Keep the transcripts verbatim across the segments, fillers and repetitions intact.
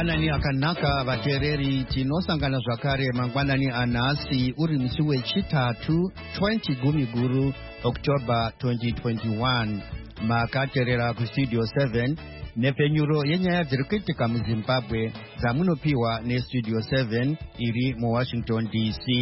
Mangwanani akanaka vatereri tinosangana zvakare mangwanani anhasi uri musi wechitatu twenty gumi guru October twenty twenty-one. Makaterera kustudio seven nepfenyuro yenyaya dziri kuitika muZimbabwe dzamunopiwa nestudio seven iri muWashington D C.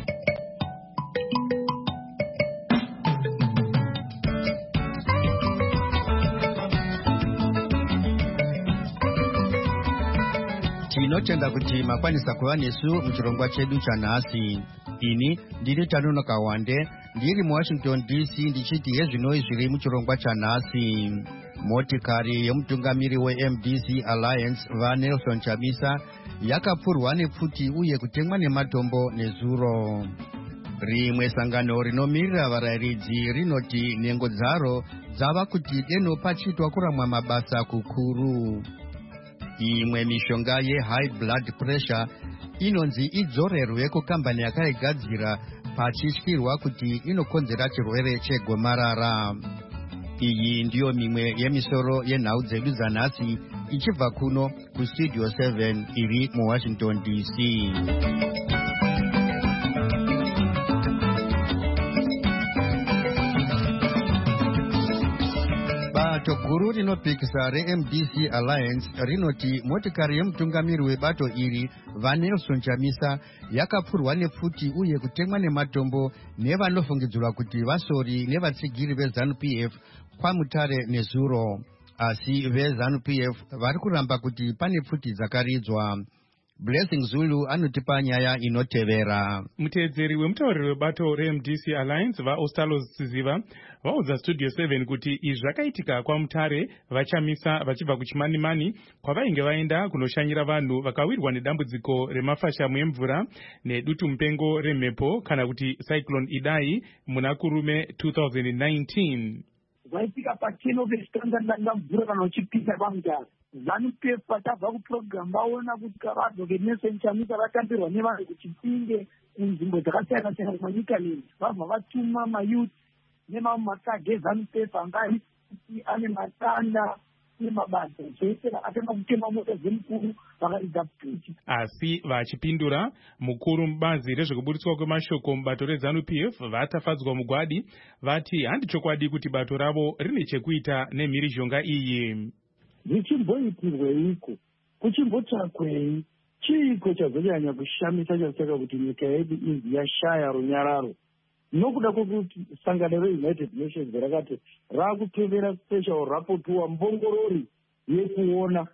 Tinotenda kuti makwanisa kuva nesu muchirongwa chedu chanhasi. Ini ndiri Tanonoka Wande ndiri muWashington D C ndichiti hezvinoi zviri muchirongwa chanhasi. Motikari yemutungamiri weM D C Alliance vaNelson Chamisa yakapfurwa nepfuti uye kutemwa nematombo nezuro. Rimwe sangano rinomirira varayiridzi rinoti nhengo dzaro dzava kuti deno pachitwa kuramwa mabasa kukuru. Imwe mishonga yehigh blood pressure inonzi idzorerwe kukambani yakaigadzira pachityirwa kuti inokonzera chirwere chegomarara. Iyi ndiyo mimwe yemisoro yenhau dzedu dzanhasi ichibva kuno kustudio seven iri muWashington D C. Bato guru rinopikisa reM D C Alliance rinoti motikari yemutungamiri webato iri vaNelson Chamisa yakapfurwa nepfuti uye kutemwa nematombo nevanofungidzirwa kuti vasori nevatsigiri veZANU P F kwaMutare nezuro. Asi veZANU P F vari kuramba kuti pane pfuti dzakaridzwa. Blessing Zulu anotipa nyaya inotevera. Muteedzeri wemutauriri webato reM D C Alliance vaOstalos Siziva vaudza studio seven kuti izvi zvakaitika kwaMutare vaChamisa vachibva kuChimanimani kwavainge vaenda kunoshanyira vanhu vakawirwa nedambudziko remafashamu emvura nedutu mupengo remhepo kana kuti Cyclone Idai muna kurume two thousand nineteen. Vaitika pacheno vestandard langa mvura kana uchipisa paMutare. ZANU P F vatabva kuprogram vaona kuti vaadvocate Nelson Chamisa vatambirwa nevanhu kuti pinge kunzvimbo dzakasiyana siyana kumanyika neni vabva vatuma mayouth nemamwe makadhi eZANU P F anga ane matanda nemabasa zvese vakatanga kutema mota dzemukuru vakaridza pfuti. Asi vachipindura mukuru mubazi rezvekuburitswa kwemashoko mubato reZANU P F vatafadzwa mugwadi vati handi chokwadi kuti bato ravo rine chekuita nemhirizhonga iyi. Zvichimboitirweiko? Kuchimbotsvakwei? Chiiko chazonyanya kushamisa chasaka kuti nyika yedu inzi yashaya runyararo? Nokuda kwokuti sangano reUnited Nations rakati rakutevera special rapporteur mbongorori yekuona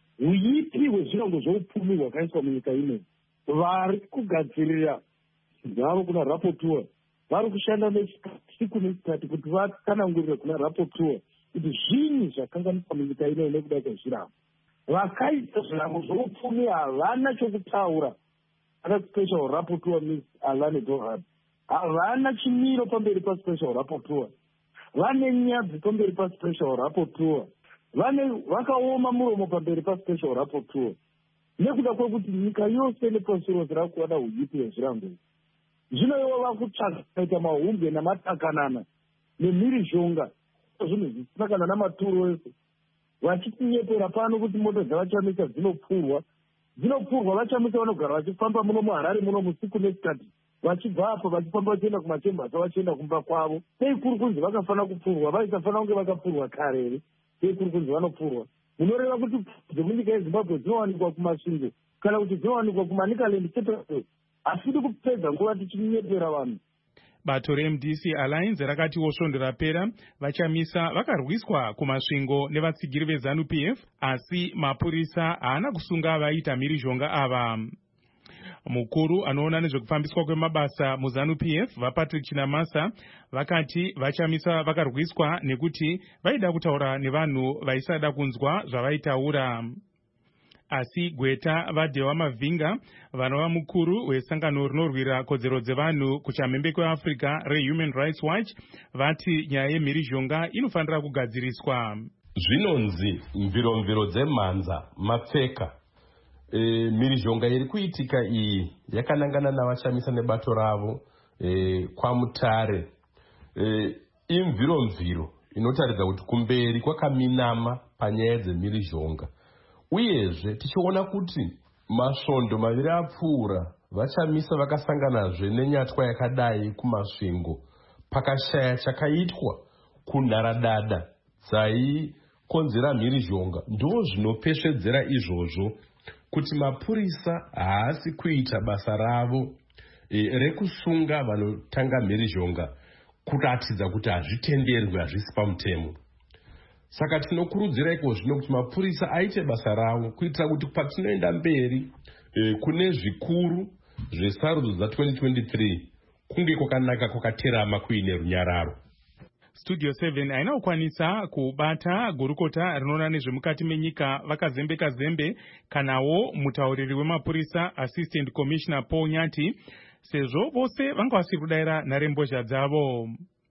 uyipi hwezvirongo zvoupfumi hwakaiswa munyika ino. Vari kugadzirira zvavo kuna rapporteur vari kushanda nesiku nesikati kuti vatsanangurire kuna rapporteur kuti zvinyi zvakanganiswa munyika ino nekuda kwezviramo. Vakaita zviramo zvoupfumi havana chokutaura. Ana special rapporteur Miss Alane Dohan havana chimiro pamberi paspecial rapporteur, vane nyadzi pamberi paspecial rapporteur, vane vakaoma muromo pamberi paspecial rapporteur. Nekuda kwekuti nyika yose nepasi rose rakuona uyipi hwezvirango. Zvino ivo vakutsvaga kuita mahumbe namatakanana nemhirizhonga zvinhu zvisina kana namaturo ese vachitinyepera pano kuti mota dzavachamisa dzinopfurwa dzinopfurwa vachamisa vanogara vachifamba muno muHarare muno musiku nesikati vachibva apo vachifamba vachienda kumachembasi vachienda kumba kwavo. Sei kuri kunzi vakafanira kupfurwa? Vaisafana kunge vakapfurwa kare here? Sei kuri kunzi vanopfurwa? Munoreva kuti dzemunyika yeZimbabwe dzinowanikwa kumasvingo kana kuti dzinowanikwa kuManicaland chete asidi kupedza nguva tichinyepera vanhu. Bato reM D C Alliance rakatiwo svondo rapera vaChamisa vakarwiswa kumasvingo nevatsigiri veZANU P F asi mapurisa haana kusunga vaita mhirizhonga ava. Mukuru anoona nezvekufambiswa kwemabasa muZANU P F vaPatrick Chinamasa vakati vaChamisa vakarwiswa nekuti vaida kutaura nevanhu vaisada kunzwa zvavaitaura. Asi Gweta Vadewa Mavhinga vanova mukuru wesangano rinorwira kodzero dzevanhu kuchamhembe kweAfrica reHuman Rights Watch vati nyaya yemhirizhonga inofanira kugadziriswa. Zvinonzi mviromviro dzemhanza mapfeka. E, mhirizhonga iri kuitika iyi yakanangana navaChamisa nebato ravo e, kwaMutare. E, imviromviro inotaridza kuti kumberi kwakaminama panyaya dzemhirizhonga. uyezve tichiona kuti masvondo maviri apfuura vachamisa vakasanganazve nenyatwa yakadai kumasvingo pakashaya chakaitwa kunharadada dzaikonzera mhirizhonga. ndo zvinopesvedzera izvozvo kuti mapurisa haasi kuita basa ravo e, rekusunga vanotanga mhirizhonga kuratidza kuti hazvitenderwi, hazvisi pamutemo. Saka tinokurudzira iko zvino kuti mapurisa aite basa ravo kuitira kuti patinoenda mberi e, kune zvikuru zvesarudzo dza-twenty twenty-three kunge kwakanaka kwakaterama kuine runyararo. Studio seven haina kukwanisa kubata gurukota rinoona nezvemukati menyika vakazembeka zembe kanawo mutauriri wemapurisa Assistant Commissioner Paul Nyati, sezvo vose vanga vasiri kudaira nharembozha dzavo.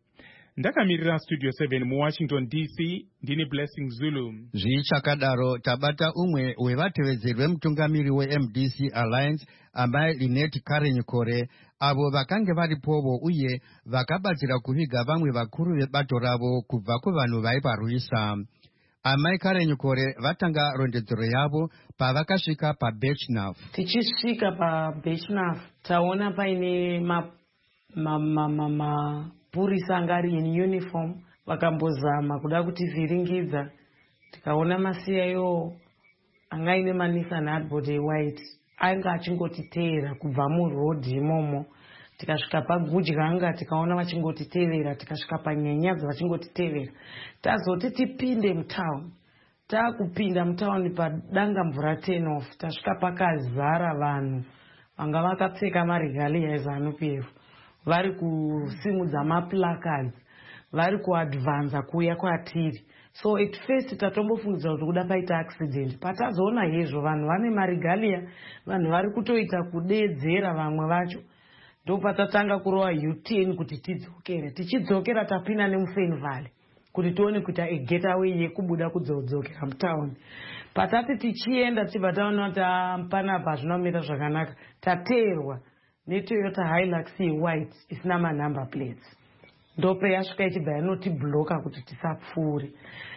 Ndakamirira Studio seven muWashington D C, ndini Blessing Zulu. Zvichakadaro tabata umwe wevatevedzeri vemutungamiri we-M D C Alliance amai Lynette Karenyikore, avo vakange varipovo uye vakabatsira kuviga vamwe vakuru vebato ravo kubva kuvanhu vaivarwisa. Amai Karenyikore vatanga rondedzero yavo pavakasvika paBechnaf. Tichisvika paBechnaf taona paine ma ma ma ma, ma purisa angari in uniform vakambozama kuda kutivhiringidza. Tikaona masiyayo angaine maNissan Hardboard white anga achingotiteera kubva murodhi imomo. Tikasvika paGudyanga tikaona vachingotitevera, tikasvika paNyenyadzi vachingotitevera. Tazoti tipinde mutown. Taakupinda mutown padanga mvura ten off tasvika pakazara vanhu vanga vakapfeka maregalia eZANU-P F, vari kusimudza maplacards, vari kuadvanza kuuya kwatiri. So at first tatombofungidza kuti kuda paita accident. Patazoona hezvo vanhu vane maregalia, vanhu vari kutoita kudeedzera vamwe vacho, ndopatatanga kurova U-turn kuti tidzokere. Tichidzokera tapinda nemuFen Valley kuti tione kuita getaway yekubuda kudzodzokera mutown. Patati tichienda tichibva taona kuti panapa zvinomira zvakanaka, tateerwa neToyota Hilux white isina manumber plates. Ndope yasvika ichibva yanotibloka kuti tisapfuure.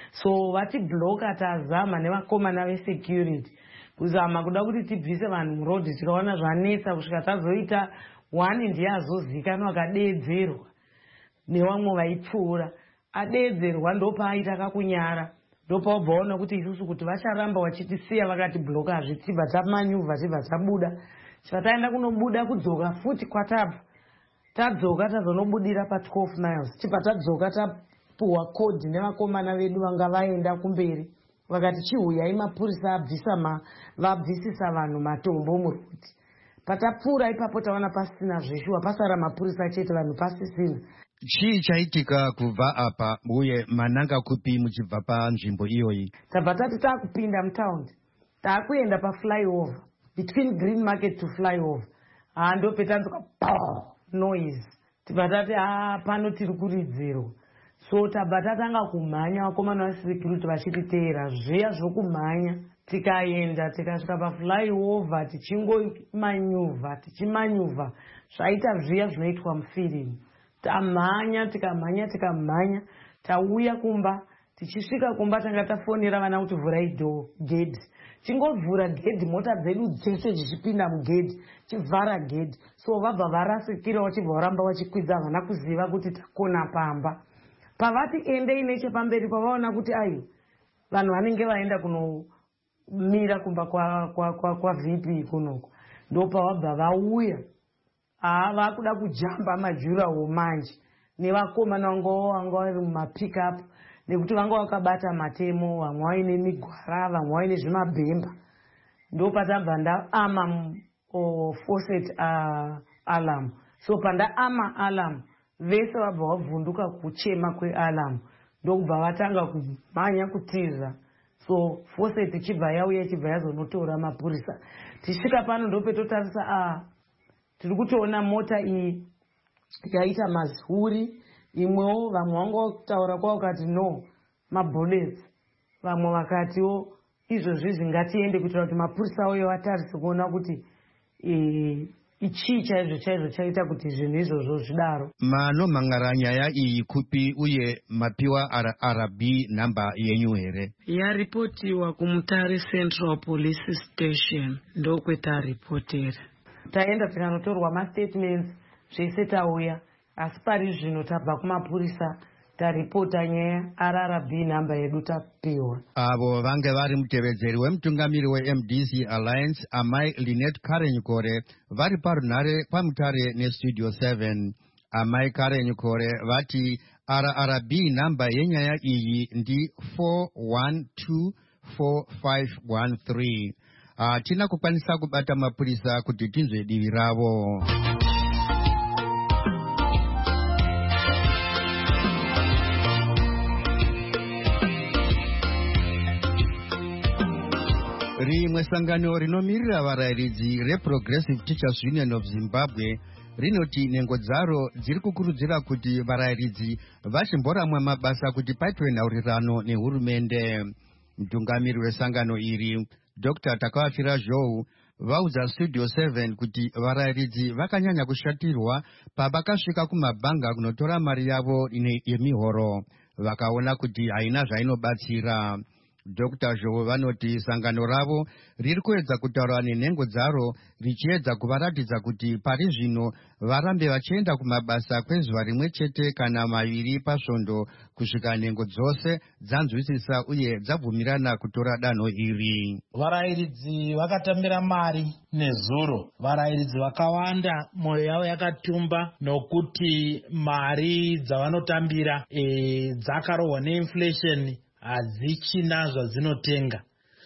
So vatibloka tazama nevakomana vesecurity kuzama kuda kuti tibvise vanhu murodhi, tikaona zvanetsa kusvika tazoita one ndiye azozikanwa akadeedzerwa nevamwe vaipfuura. Adeedzerwa ndopaaita kakunyara, ndopabvaona kuti isusu kuti vacharamba vachitisiya vakatibloka hazvitibva tamanyuvha tibva tabuda. Chibva taenda kunobuda kudzoka futi kwatabva. Tadzoka tazonobudira pa twelve miles. Chibva tadzoka tapuwa code nevakomana vedu vanga vaenda kumberi. Vakati chihuyai mapurisa abvisa ma vabvisisa vanhu matombo murodhi. Patapfuura ipapo taona pasina zveshuwa, pasara mapurisa chete, vanhu pasisina. Chii chaitika kubva apa uye mananga kupi muchibva panzvimbo iyoyi? Tabva tati taakupinda mutown, taakuenda paflyover between Green Market to flyover. Ah, ndopetanzwa noise. Tibva tati ah, pano tiri kuridzirwa. So tabva tatanga kumhanya, vakomana vesecurity vachititeera zviya zvokumhanya. Tikaenda tikasvika paflyover tichingomanyuvha tichimanyuvha zvaita zviya zvinoitwa mufirimu. Tamhanya tikamhanya tikamhanya tauya kumba. Tichisvika kumba tanga tafonera vana kuti vhurai door gate. Tingovhura gate, mota dzedu dzese dzichipinda mugedhi, chivhara gedhi. So vabva varasikira vachibva varamba vachikwidza, havana kuziva kuti takona pamba. Pavati endei nechepamberi pavaona kuti ayo vanhu vanenge vaenda kunomira kumba kwa kwa kwa, kwa V P kunoko, ndopavabva vauya. Ah, vakuda kujamba majurawo manje nevakomana vango vango vari mumapickup, nekuti vanga vakabata matemo, vamwe vaine migwara, vamwe vaine zvimabhemba. Ndopatabva ndaama faucet uh, alarm. So pandaama alarm vese vabva vavhunduka kuchema kwealarm, ndokubva vatanga kumhanya kutiza. So faucet ichibva yauya ichibva yazonotora mapurisa. Tisvika pano ndopetotarisa ah, tiri kutoona mota iyi yaita mazuri. Imwewo vamwe vangotaura kwavo vakati no mabullets, vamwe vakatiwo izvozvi zvingatiende kuitira kuti mapurisa uyo vatarise kuona kuti e, ichii chaizvo chaizvo chaita kuti zvinhu izvozvo zvidaro. manomhan'ara nyaya iyi kupi uye mapiwa R B nhamba yenyu here? Yaripotiwa kuMutare Central Police Station ndokwetaripotera. Taenda tikanotorwa mastatements zvese tauya, asi pari zvino tabva kumapurisa taripota nyaya R B nhamba yedu tapiwa. Avo vange vari mutevedzeri wemutungamiri we-M D C Alliance amai Lynette Karenyukore vari parunhare paMutare nestudio seven. Amai Karenyukore vati R B nhamba yenyaya iyi ndi four one two four five one three. Hatina kukwanisa kubata mapurisa kuti tinzwe divi ravo. Rimwe sangano rinomirira varayiridzi reProgressive Teachers Union of Zimbabwe rinoti nhengo dzaro dziri kukurudzira kuti varayiridzi vachimboramwa mabasa kuti paitwe nhaurirano nehurumende. Mutungamiri wesangano iri Doctor Takawafira Zhou vaudza studio seven kuti varayiridzi vakanyanya kushatirwa pavakasvika kumabhanga kunotora mari yavo yemihoro, vakaona kuti haina zvainobatsira. Doctor Zhou vanoti sangano ravo riri kuedza kutaura nenhengo dzaro richiedza kuvaratidza kuti pari zvino varambe vachienda kumabasa kwezuva rimwe chete kana maviri pasvondo kusvika nhengo dzose dzanzwisisa uye dzabvumirana kutora danho iri. Varayiridzi vakatambira mari nezuro. Varayiridzi vakawanda mwoyo yavo yakatumba nokuti mari dzavanotambira e, dzakarohwa neinflation hadzichina zvadzinotenga.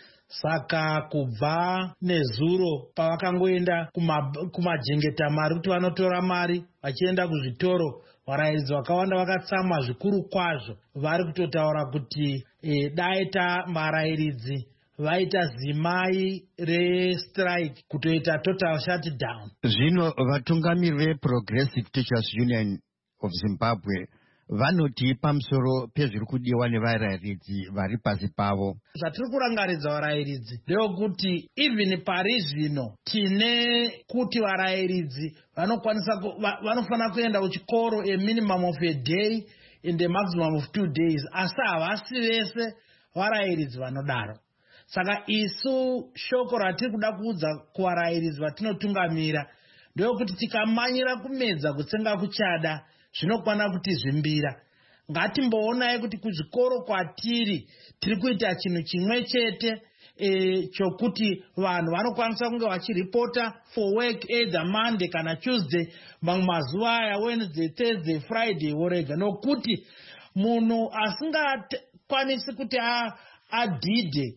Saka kubva nezuro pavakangoenda kumajengeta mari kuti vanotora mari vachienda kuzvitoro, varayiridzi vakawanda vakatsamwa zvikuru kwazvo. Vari kutotaura kuti e, daita varayiridzi vaita zimai restrike kutoita total shutdown. Zvino vatungamiri veProgressive Teachers Union of Zimbabwe vanoti pamusoro pezviri kudiwa nevarayiridzi vari pasi pavo. Zvatiri kurangaridza varayiridzi ndeyekuti even pari zvino tine kuti varayiridzi vanokwanisa vanofanira kuenda kuchikoro a minimum of a day and a maximum of two days, asi havasi vese varayiridzi vanodaro. Saka isu shoko ratiri kuda kuudza kuvarayiridzi vatinotungamira ndeyekuti tikamanyira kumedza kutsenga kuchada zvinokwana kuti zvimbira. Ngatimboonai kuti kuzvikoro kwatiri tiri kuita chinhu chimwe chete e, chokuti vanhu vanokwanisa kunge vachiripota for work either Monday kana Tuesday, mamwe mazuva aya Wednesday, Thursday, Friday worega, nokuti munhu asingakwanisi kuti adhidhe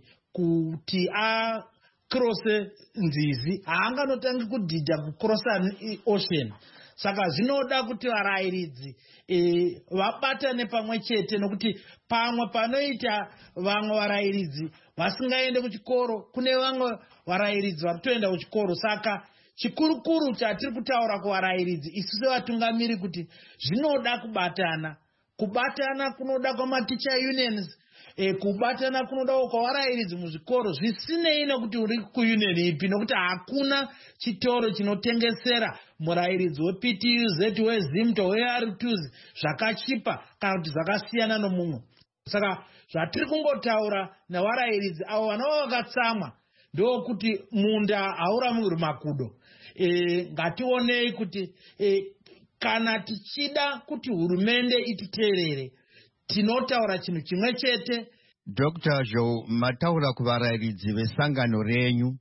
kuti a cross nzizi haanganotangi kudhidha kucrossa ocean. Saka zvinoda kuti varayiridzi e, vabatane pamwe chete, nokuti pamwe panoita vamwe varayiridzi vasingaende kuchikoro kune vamwe varayiridzi vari kutoenda kuchikoro. Saka chikurukuru chatiri kutaura kuvarayiridzi isu sevatungamiri kuti zvinoda kubatana. Kubatana kunoda kwamaticha unions, e, kubatana kunoda kwavarayiridzi muzvikoro zvisinei nekuti uri kuunion ipi, nokuti hakuna chitoro chinotengesera murayiridzi weP T U Z, weZimto, weR two zvakachipa kana kuti zvakasiyana nomumwe. Saka zvatiri kungotaura navarayiridzi avo vanova vakatsamwa ndokuti munda hauramuri makudo. E, ngationei kuti e, kana tichida kuti hurumende ititeerere tinotaura chinhu chimwe chete. Doctor Zhou, mataura kuvarayiridzi vesangano renyu,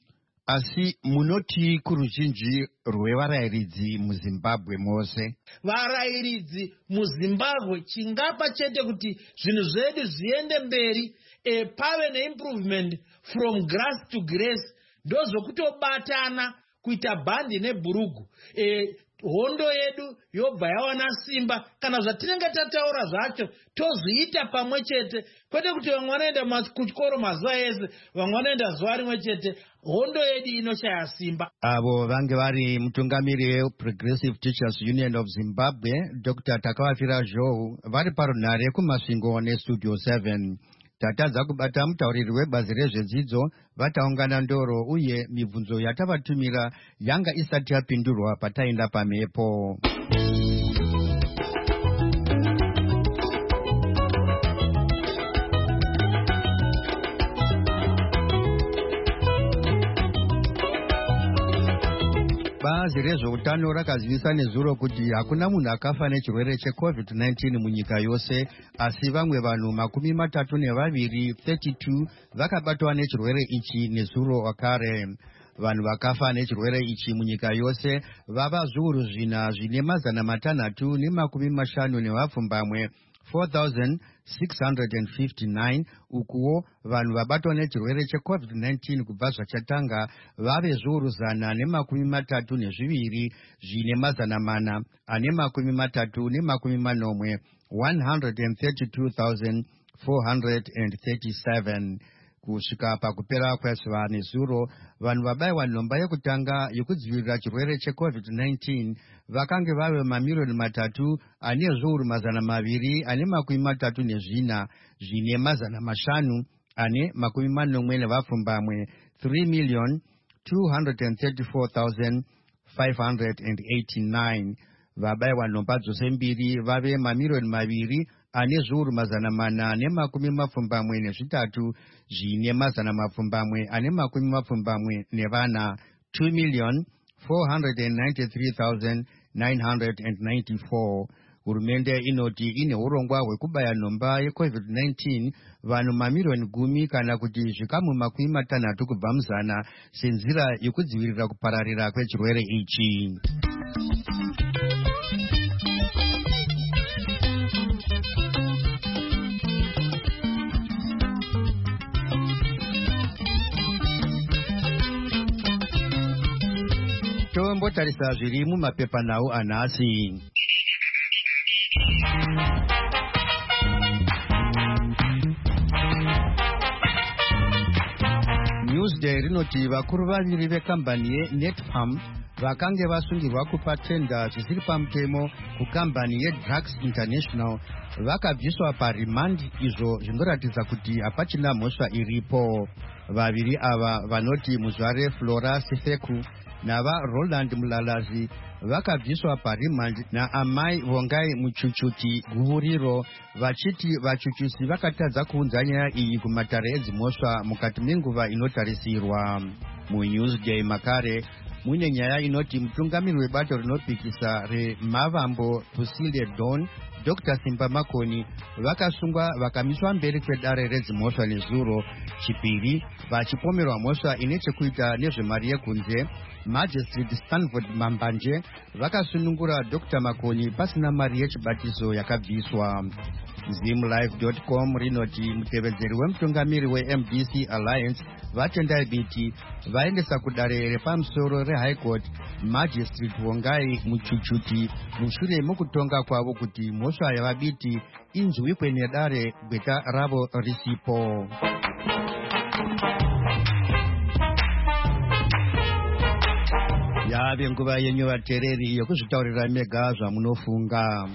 asi munoti kuruzhinji rwevarayiridzi muZimbabwe mose? Varayiridzi muZimbabwe chingapa chete kuti zvinhu zvedu zviende mberi, e, pave neimprovement from grass to grace, ndozvokutobatana kuita bhandi nebhurugu. E, hondo yedu yobva yawana simba. Kana zvatinenge tataura zvacho tozviita pamwe chete, kwete kuti vamwe vanoenda kuchikoro mazuva ese, vamwe vanoenda zuva rimwe chete, hondo yedu inoshaya simba. Avo vange vari mutungamiri weProgressive Teachers Union of Zimbabwe Doctor Takawafira Zhou vari parunhare kumasvingo nestudio seven. tatadza kubata mutauriri webazi rezvedzidzo vataungana ndoro uye mibvunzo yatavatumira yanga isati yapindurwa pataenda pamhepo. Bazi rezveutano rakazivisa nezuro kuti hakuna munhu akafa nechirwere checovid nineteen munyika yose, asi vamwe vanhu makumi matatu nevaviri thirty-two vakabatwa nechirwere ichi nezuro wakare. Vanhu vakafa nechirwere ichi munyika yose vava zviuru zvina zvine mazana matanhatu nemakumi mashanu nevapfumbamwe four thousand six hundred fifty-nine. Ukuwo vanhu vabatwa nechirwere checovid nineteen kubva zvachatanga vave zviuru zana nemakumi matatu nezviviri zvine mazana mana ane makumi matatu nemakumi manomwe one hundred thirty-two thousand four hundred thirty-seven. Kusvika pakupera kwezuva nezuro, vanhu vabayiwa nhomba yekutanga yekudzivirira chirwere checovid nineteen vakange vave mamiliyoni matatu ane zviuru mazana maviri ane makumi matatu nezvina zvine mazana mashanu ane makumi manomwe nevapfumbamwe three million two hundred thirty-four thousand five hundred eighty-nine. Vabayiwa nhomba dzose mbiri vave mamiliyoni maviri ane zviuru mazana mana nemakumi mapfumbamwe nezvitatu zvine mazana mapfumbamwe ane makumi mapfumbamwe nevana two million four hundred ninety-three thousand nine hundred ninety-four. Hurumende inoti ine urongwa hwekubaya nhomba yecovid nineteen vanhu mamiliyoni gumi kana kuti zvikamu makumi matanhatu kubva muzana senzira yekudzivirira kupararira kwechirwere ichi. Tombotarisa zviri mumapepanhau anhasi. Newsday rinoti vakuru vaviri vekambani yeNetpam vakange vasungirwa kupa tenda zvisiri pamutemo kukambani yeDrugs International vakabviswa parimand, izvo zvinoratidza kuti hapachina mhosva iripo. Vaviri ava vanoti muzvare Flora Sifeku nava Roland Mulalazi vakabviswa parimand naamai Vongai Muchuchuti Guvuriro vachiti vachuchusi vakatadza kuunza nyaya iyi kumatare edzimhosva mukati menguva inotarisirwa. MuNewsday makare mune nyaya inoti mutungamiri webato rinopikisa remavambo Pusile Don Doctor Simba Makoni vakasungwa vakamiswa mberi kwedare redzimhosva nezuro. Chipiri, vachipomerwa mhosva ine chekuita nezvemari yekunze, Magistrate Stanford Mambanje vakasunungura Doctor Makoni pasina mari yechibatiso yakabviswa. Zimlife dot com rinoti mutevedzeri wemutungamiri weM D C Alliance vatendai biti vaendesa kudare repamusoro reHigh Court Magistrate Vongai Muchuchuti mushure mukutonga kwavo kuti mhosva yavabiti inzwikwe nedare gweta ravo risipo. Yave nguva yenyu vatereri yokuzvitaurira mega zvamunofunga.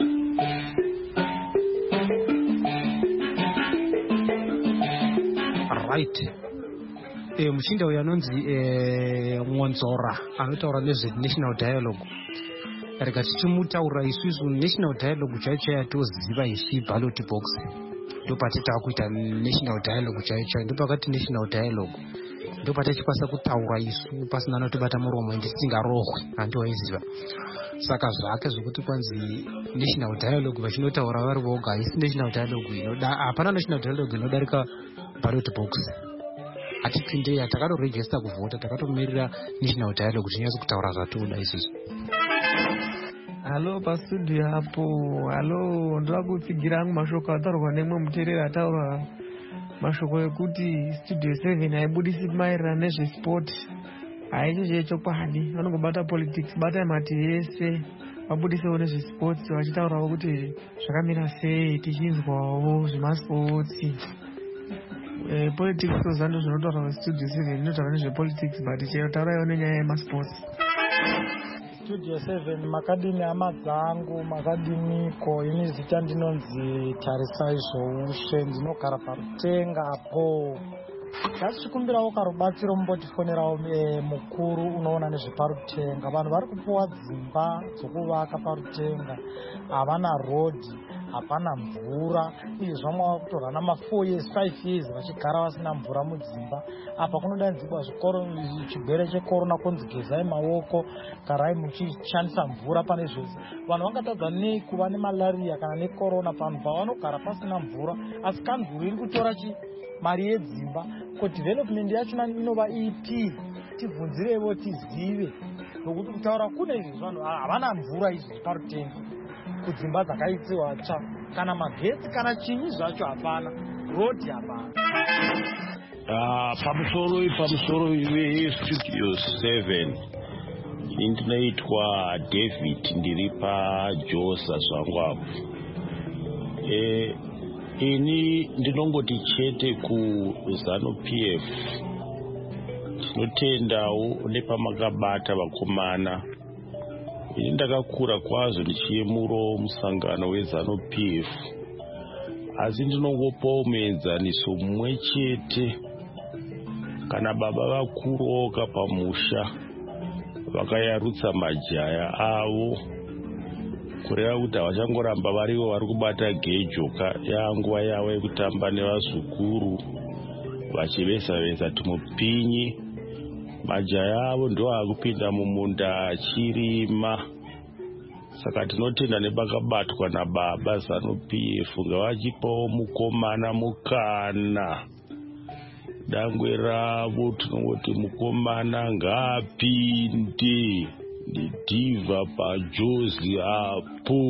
Right. E, mushinda uyu anonzi e, Mwonzora anotaura nezveNational Dialogue. Rega tichimutaura isusu National Dialogue chaicho yatoziva ishi ballot box. Ndopatita kuita National Dialogue chaicho, ndopakati National Dialogue. Ndopatachikwanisa kutaura isu pasina anotibata muromo ende tisingarohwe andoiziva. Saka zvake zvokuti kwanzi National Dialogue vachinotaura vari voga, isi National Dialogue inoda hapana National Dialogue inodarika ballot box. Atipindei takatorejista kuvhota, takatomirira National Dialogue kuti tinyatso kutaura zvatoda isusu. Halo pastudio hapo. Halo, ndoda kutsigira hangu mashoko ataurwa nemwe mutereri ataura mashoko ekuti studio seven haibudisi maererano nezvesport. Haicho chechokwadi, vanongobata politics, bata mati yese vabudisewo nezvesports vachitaurawo kuti zvakamira sei, tichinzwawo zvemasports. Eh, politics tozando zvinotaura studio seven inotaura nezvepolitics but chero tauraiwo nenyaya yemasports. Studio seven makadini amadzangu makadiniko ini zita ndinonzi Tarisai Zvoushe ndinogara parutengapo. Ngatichikumbirawo karubatsiro mumbotifonerawo mukuru unoona nezveparutenga. Vanhu vari kupuwa dzimba dzokuvaka parutenga, havana rodhi, hapana mvura. Izvi zvamwe vakutorwa nama four years five years vachigara vasina mvura mudzimba. Apa kunodanzirwa zvikoro chigwere chekorona kunzi gezai maoko, garai muchishandisa mvura pane zvose. Vanhu vangatadza nei kuva nemalariya kana nekorona panhu pavanogara pasina mvura, asi kanzuru iri kutora chi mari yedzimba. Ko development yachona inova ipi? Tibvunzirevo tizive, nokuti kutaura kune izvi vanhu havana mvura izvi parutenga kudzimba dzakaitsiwa tsva, kana magetsi kana chinyi zvacho hapana, rodhi hapana. Ah, pamusoro pamusoro weStudio seven ndinoitwa David, ndiri paJosa zvangu apo. Eh, ini ndinongoti chete kuZanu P F tinotendawo nepamakabata vakomana. Ini ndakakura kwazvo ndichiyemuro musangano weZanu P F, asi ndinongopawo muenzaniso mumwe chete. Kana baba vakuroka pamusha vakayarutsa majaya avo, kureva kuti havachangoramba varivo vari kubata gejoka, yanguva yavo yekutamba nevazukuru vachivesa-vesa tumupinyi. Majaya avo ndo akupinda mumunda achirima. Saka tinotenda nepakabatwa nababa Zanu P F ngavachipawo mukomana mukana. Dangwe ravo tinongoti mukomana ngaapinde ndidhivha pajozi apo.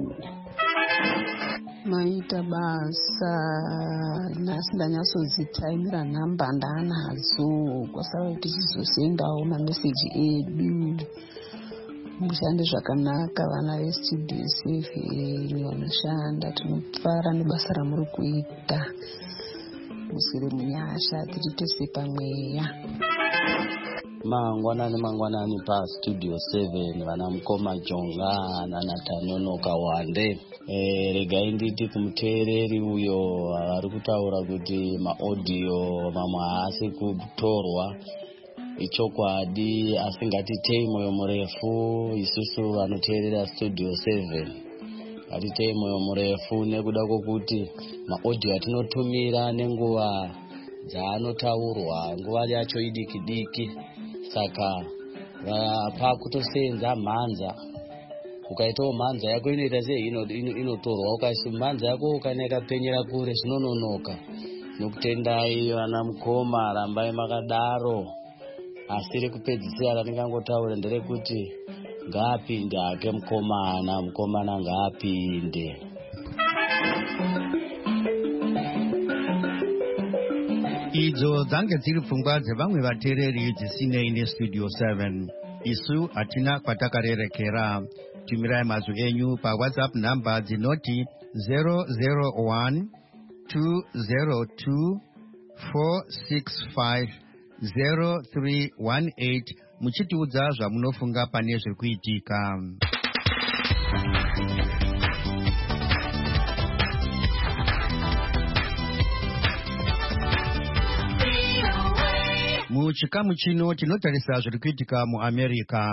Maita basa nhasi ndanyatsozitaimira nhamba ndanadzo kwasara tichizosendawo mameseji edu. Mushande zvakanaka vana veStudio seven vanoshanda, tinopfara nebasa ramuri kuita. Muswere munyasha tichitose pamweya. Mangwanani mangwanani paStudio seven vana Mukoma Jonga nana Tanonoka Wande. Eh, regai nditi kumuteereri uyo ari kutaura kuti maaudio mamwe haasi kutorwa. Ichokwadi asingatitei moyo murefu isusu vanoteerera Studio seven. Atitei moyo murefu nekuda kwokuti maaudio atinotumira nenguva dzaanotaurwa nguva yacho idiki diki. Saka pakutosenza mhanza, ukaitawo mhanza yako inoita sei inotorwa, ukaisa mhanza yako ukaneka penyera kure zvinononoka. Nokutendai vana Mukoma, rambai makadaro. Asi rekupedzisira randingangotaura nderekuti ngaapinde hake mukomana, mukomana ngaapinde. Idzo dzange dziri pfungwa dzevamwe vateereri dzisinei neStudio seven. Isu hatina kwatakarerekera. Tumirai mazwi enyu paWhatsApp namba dzinoti zero zero one two zero two four six five zero three one eight muchitiudza zvamunofunga pane zviri kuitika. Muchikamu chino tinotarisa zviri kuitika muAmerica.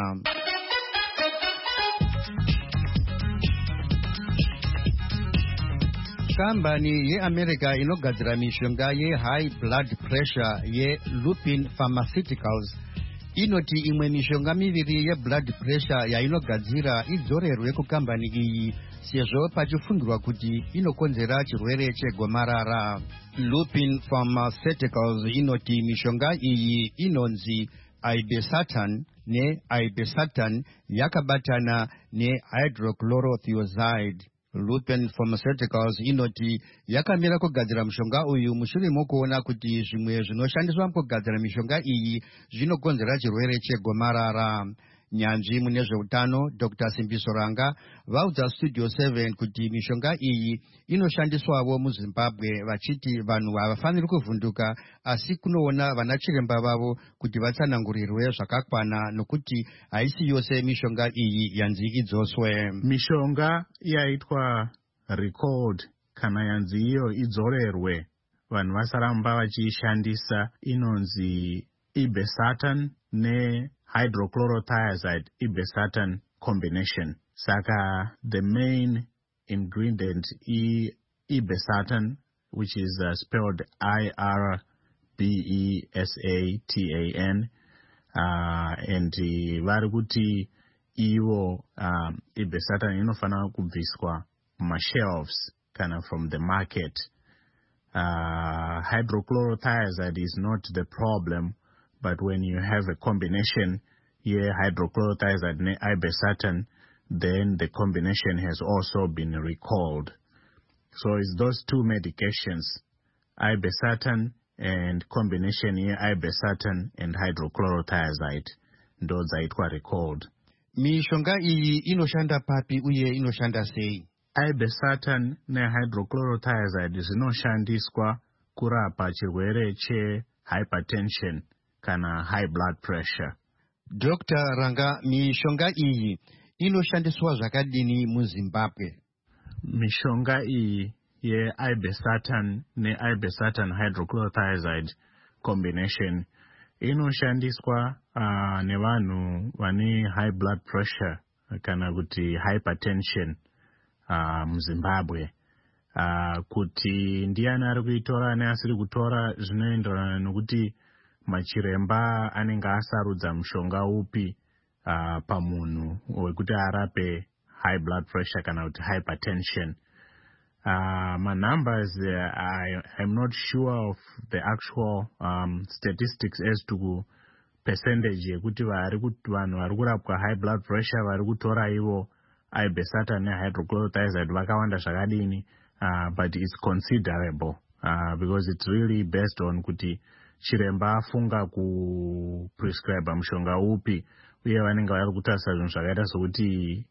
Kambani yeAmerica inogadzira mishonga yehigh blood pressure yeLupin Pharmaceuticals inoti imwe mishonga miviri yeblood pressure yainogadzira idzorerwe kukambani iyi sezvo pachifungirwa kuti inokonzera chirwere chegomarara. Lupin Pharmaceuticals inoti mishonga iyi inonzi Irbesartan ne-Irbesartan yakabatana ne-hydrochlorothiazide. Lupin Pharmaceuticals inoti yakamira kugadzira mishonga uyu mushure mokuona kuti zvimwe zvinoshandiswa mukugadzira mishonga iyi zvinokonzera chirwere chegomarara. nyanzvi mune zveutano Dr Simbiso Ranga vaudza Studio seven kuti mishonga iyi inoshandiswawo muZimbabwe vachiti vanhu havafaniri kuvhunduka asi kunoona vana chiremba vavo kuti vatsanangurirwe zvakakwana nokuti haisi yose mishonga iyi yanzi idzoswe. Mishonga yaitwa recalled kana yanzi iyo idzorerwe vanhu vasaramba vachiishandisa inonzi irbesartan nehydrochlorothiazide irbesartan combination. Saka the main ingredient is irbesartan, which is uh, spelled I R B E S A T A N, uh, and vari kuti ivo um, irbesartan inofana kubviswa mashelves kind of from the market. Uh, hydrochlorothiazide is not the problem, but when you have a combination here, hydrochlorothiazide and irbesartan, then the combination has also been recalled. So it's those two medications, irbesartan and combination here, irbesartan and hydrochlorothiazide, those are recalled. Mishonga iyi inoshanda papi uye inoshanda sei? Irbesartan nehydrochlorothiazide zinoshandiswa kurapa chirwere chehypertension kana high blood pressure. Doctor Ranga, mishonga iyi inoshandiswa zvakadini muZimbabwe? Mishonga iyi ye irbesartan ne-irbesartan hydrochlorothiazide combination inoshandiswa uh, nevanhu vane high blood pressure kana kuti hypertension uh, muZimbabwe. Uh, kuti ndiani ari kuitora neasiri kutora zvinoenderana nokuti machiremba anenge asarudza mushonga upi uh, pamunhu wekuti arape high blood pressure kana kuti hypertension. Uh, my numbers, uh, I am not sure of the actual um, statistics as to percentage yekuti vanhu vari kurapwa high blood pressure vari kutora ivo irbesartan nehydrochlorothiazide vakawanda zvakadini, uh, but it's considerable uh, because it's really based on kuti chiremba afunga kuprescribe mushonga upi uye vanenge vari kutarisa zvinhu zvakaita sokuti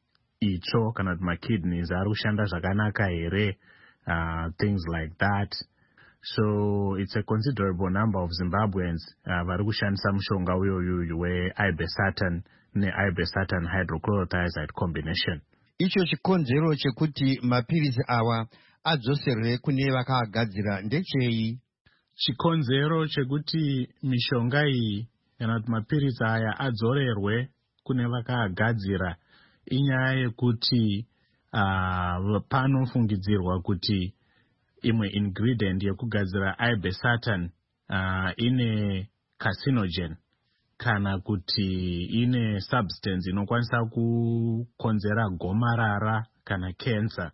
itsvo kana kuti makidneys ari kushanda zvakanaka here, uh, things like that. So it's a considerable number of Zimbabweans uh, vari kushandisa mushonga uyoyu we-irbesartan ne-irbesartan hydrochlorothiazide combination. Icho chikonzero chekuti mapirizi awa adzoserwe kune vakaagadzira ndechei? Chikonzero chekuti mishonga iyi kana kuti mapirizi aya adzorerwe kune vakaagadzira inyaya yekuti uh, panofungidzirwa kuti imwe ingredient yekugadzira irbesartan uh, ine carcinogen kana kuti ine substance inokwanisa kukonzera gomarara kana cancer.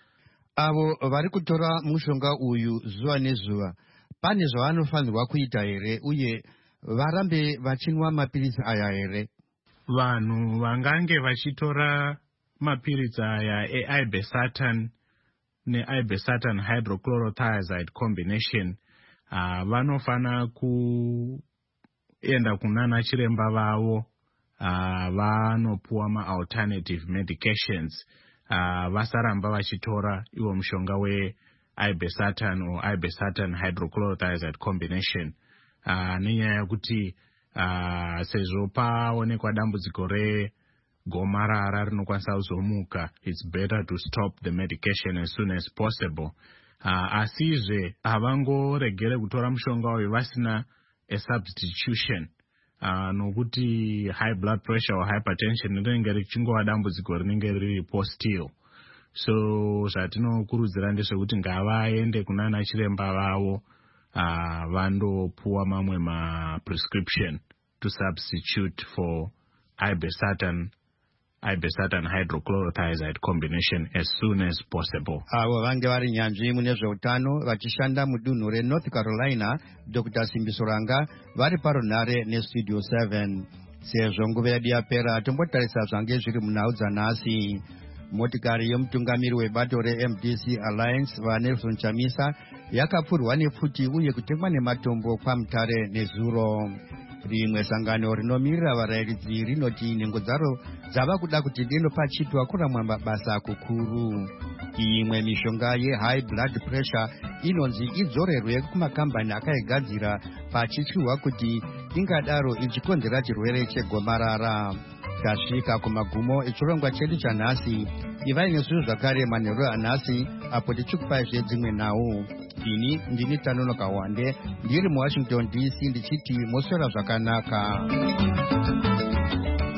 Avo vari kutora mushonga uyu zuva nezuva pane zvavanofanirwa kuita here uye varambe vachinwa mapirizi aya here? Vanhu vangange vachitora mapirizi aya e-irbesartan ne-irbesartan hydrochlorothiazide combination uh, vanofana kuenda kunana chiremba vavo uh, vanopuwa ma-alternative medications uh, vasaramba vachitora iwo mushonga we-irbesartan or irbesartan hydrochlorothiazide combination uh, nenyaya yekuti uh, sezvo paonekwa dambudziko regomarara rinokwanisa kuzomuka, it's better to stop the medication as soon as possible. Uh, asizve havangoregere kutora mushonga uyu vasina a substitution uh, nokuti high blood pressure or hypertension rinenge richingova dambudziko rinenge riripo still. So zvatinokurudzira ndezvekuti ngavaende kunana chiremba vavo uh, vandopuwa mamwe ma-prescription to substitute for irbesartan irbesartan hydrochlorothiazide combination as soon as possible. Avo vange vari nyanzvi mune zveutano vachishanda mudunhu reNorth Carolina, Dr Simbiso Ranga vari parunhare neStudio seven. Sezvo nguva yedu yapera tombotarisa zvange zviri munhau dzanhasi. Motikari yomutungamiri webato re-M D C Alliance vaNelson Chamisa yakapfurwa nepfuti uye kutengwa nematombo paMutare nezuro. rimwe sangano rinomirira varayiridzi rinoti nhengo dzaro dzava kuda kuti dendopachitwa kuramwa mabasa kukuru. Imwe mishonga yehigh blood pressure inonzi idzorerwe kumakambani akaigadzira pachityiwa kuti ingadaro ichikonzera chirwere chegomarara. Tasvika kumagumo echirongwa chedu chanhasi. Ivai nesu zvakare manheru anhasi apo tichikupai zvedzimwe nhau. Ini ndini Tanonoka Wande ndiri muWashington D C ndichiti moswera zvakanaka.